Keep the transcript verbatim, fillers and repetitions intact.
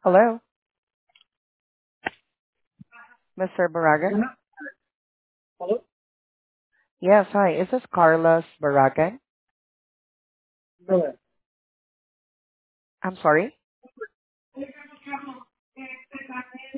Hello, mister Baragan? Hello? Yes, hi. Is this Carlos Baragan? Brother. I'm sorry.